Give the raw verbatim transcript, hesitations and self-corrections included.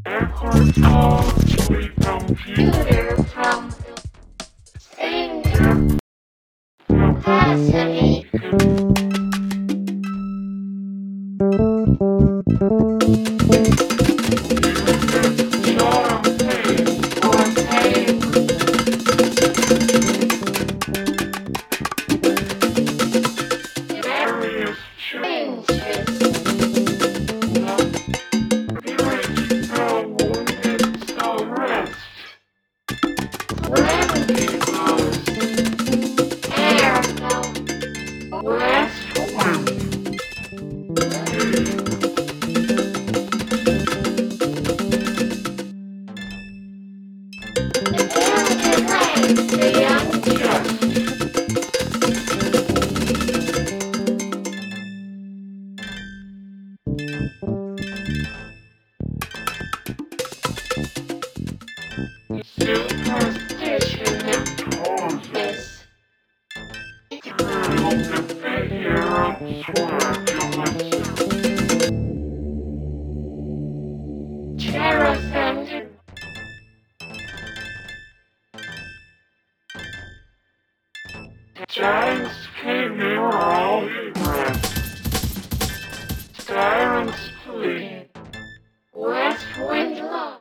Echoes computer from center capacity. Various changes. Superstition causes through the figure of circulation. Terrascended. Giants came in all dressed. Tyrants flee. West wind low.